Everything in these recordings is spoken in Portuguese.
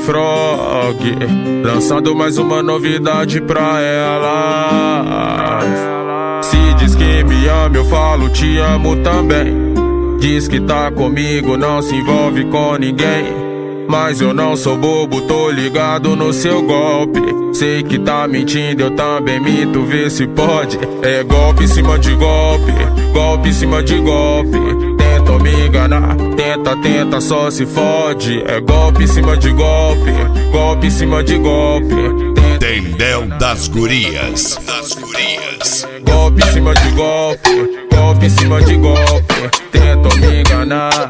Frog, lançando mais uma novidade pra ela. Se diz que me ama, eu falo te amo também. Diz que tá comigo, não se envolve com ninguém. Mas eu não sou bobo, tô ligado no seu golpe. Sei que tá mentindo, eu também minto, vê se pode. É golpe em cima de golpe, golpe em cima de golpe. Tenta me enganar, tenta, só se fode. É golpe em cima de golpe, golpe em cima de golpe. Tendel das gurias. Golpe em cima de golpe, golpe em cima de golpe. Tenta me enganar,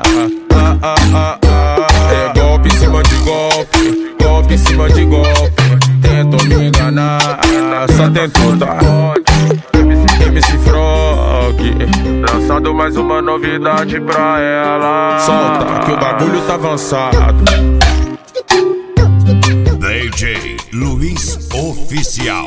é golpe em cima de golpe, golpe em cima de golpe. Tenta me enganar, só tentou, tá? MC Frog, lançando mais uma novidade pra ela. Solta que o bagulho tá avançado. DJ Luiz Oficial.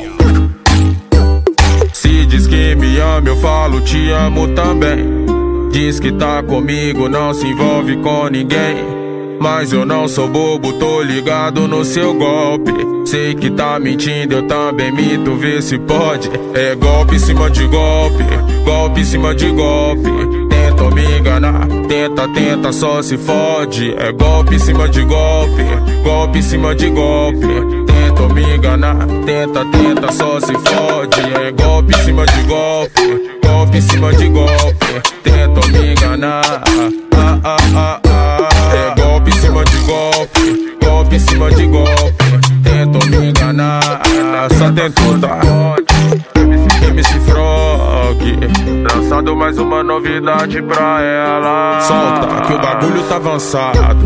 Se diz que me ama, eu falo te amo também. Diz que tá comigo, não se envolve com ninguém. Mas eu não sou bobo, tô ligado no seu golpe. Sei que tá mentindo, eu também minto, vê se pode. É golpe em cima de golpe, golpe em cima de golpe. Tenta me enganar, tenta, só se fode. É golpe em cima de golpe, golpe em cima de golpe. Tenta me enganar, tenta, só se fode. É golpe em cima de golpe, golpe em cima de golpe. Tenta me enganar, é golpe em cima de golpe, golpe em cima de golpe. Tenta me enganar, só tentou, tá? MC Frog, lançando mais uma novidade pra ela. Solta que o bagulho tá avançado.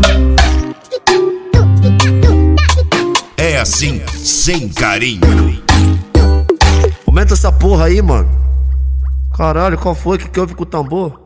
É assim, sem carinho. Aumenta essa porra aí, mano. Caralho, qual foi? Que houve com o tambor?